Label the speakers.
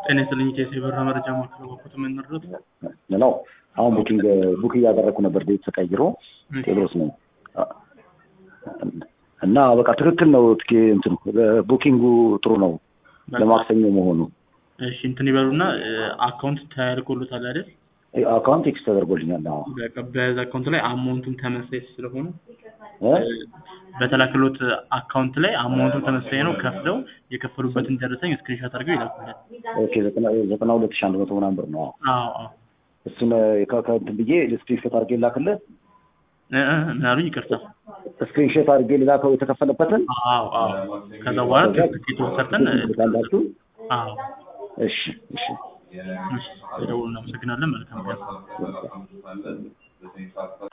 Speaker 1: ጤና ይስጥልኝ ከሲልቨር መረጃ ማዕከል በኩል የምንረዱት
Speaker 2: ነው። አሁን ቡክ እያደረኩ ነበር ቤት ተቀይሮ ቴሌስ ነው እና በቃ ትክክል ነው። እንትን ቡኪንጉ ጥሩ ነው ለማክሰኞ መሆኑ።
Speaker 1: እሺ እንትን ይበሉና አካውንት ተልኮሎታል አይደል?
Speaker 2: አካውንት ኤክስ ተደርጎልኛል። አዎ
Speaker 1: በቃ በዛ አካውንት ላይ አማውንቱም ተመሳሳይ ስለሆነ በተላከሉት አካውንት ላይ አማውንቱም ተመሳሳይ ነው። ከፍለው የከፈሉበትን ደረሰኝ ስክሪንሾት አድርገው ይላኩልኝ።
Speaker 2: ኦኬ 92100 ምናምን ብር ነው።
Speaker 1: አዎ አዎ
Speaker 2: እሱን ከእንትን ብዬ ስክሪንሾት አድርጌ ላክልህ።
Speaker 1: ምናሉኝ? ይቅርታ
Speaker 2: ስክሪንሾት አድርጌ ላከው የተከፈለበትን።
Speaker 1: አዎ አዎ ከዛ በኋላ ትኬት ሰርተን
Speaker 2: ታላችሁ።
Speaker 1: አዎ
Speaker 2: እሺ እሺ
Speaker 1: ደውሉና እናመሰግናለን። መልካም ቀን።